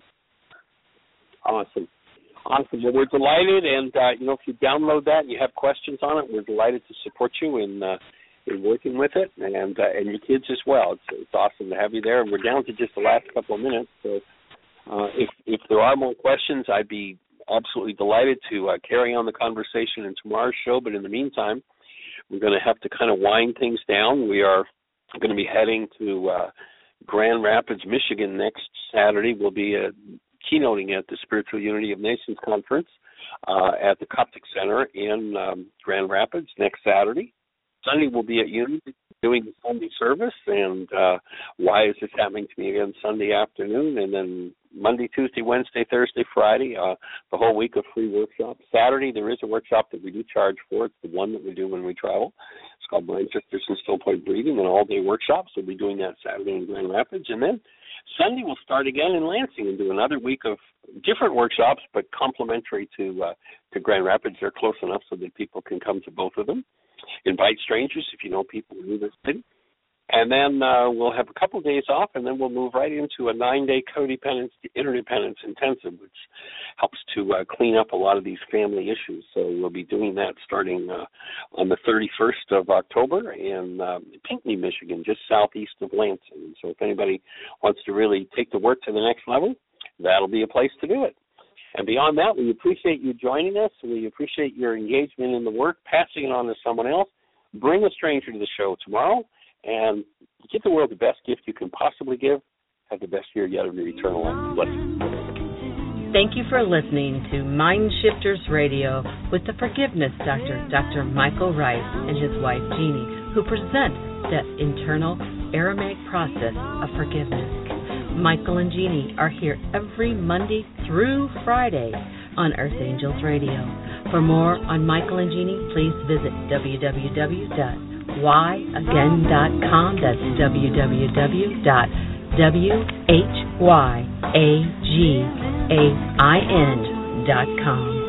Awesome. Awesome. Well, we're delighted, and, uh, you know, if you download that and you have questions on it, we're delighted to support you in uh, in working with it, and uh, and your kids as well. It's, it's awesome to have you there. And we're down to just the last couple of minutes, so uh, if if there are more questions, I'd be absolutely delighted to uh, carry on the conversation in tomorrow's show. But in the meantime, we're going to have to kind of wind things down. We are going to be heading to uh, Grand Rapids, Michigan next Saturday. We'll be uh, keynoting at the Spiritual Unity of Nations Conference uh, at the Coptic Center in um, Grand Rapids next Saturday. Sunday we'll be at Unity doing the Sunday service, and uh, why is this happening to me again Sunday afternoon, and then Monday, Tuesday, Wednesday, Thursday, Friday, uh, the whole week of free workshops. Saturday there is a workshop that we do charge for. It's the one that we do when we travel. It's called Mind Shifters and Still Point Breathing, an all-day workshop, so we'll be doing that Saturday in Grand Rapids. And then Sunday we'll start again in Lansing and do another week of different workshops, but complementary to uh, to Grand Rapids. They're close enough so that people can come to both of them. Invite strangers if you know people in the city. And then uh, we'll have a couple of days off, and then we'll move right into a nine-day codependence to interdependence intensive, which helps to uh, clean up a lot of these family issues. So we'll be doing that starting uh, on the thirty-first of October in uh, Pinckney, Michigan, just southeast of Lansing. So if anybody wants to really take the work to the next level, that'll be a place to do it. And beyond that, we appreciate you joining us. We appreciate your engagement in the work, passing it on to someone else. Bring a stranger to the show tomorrow, and give the world the best gift you can possibly give. Have the best year yet of your eternal life. Blessings. Thank you for listening to Mind Shifters Radio with the Forgiveness Doctor, Doctor Michael Rice, and his wife, Jeanie, who present the internal Aramaic process of forgiveness. Michael and Jeanie are here every Monday through Friday on Earth Angels Radio. For more on Michael and Jeanie, please visit w w w dot whyagain dot com. That's w w w dot whyagain dot com.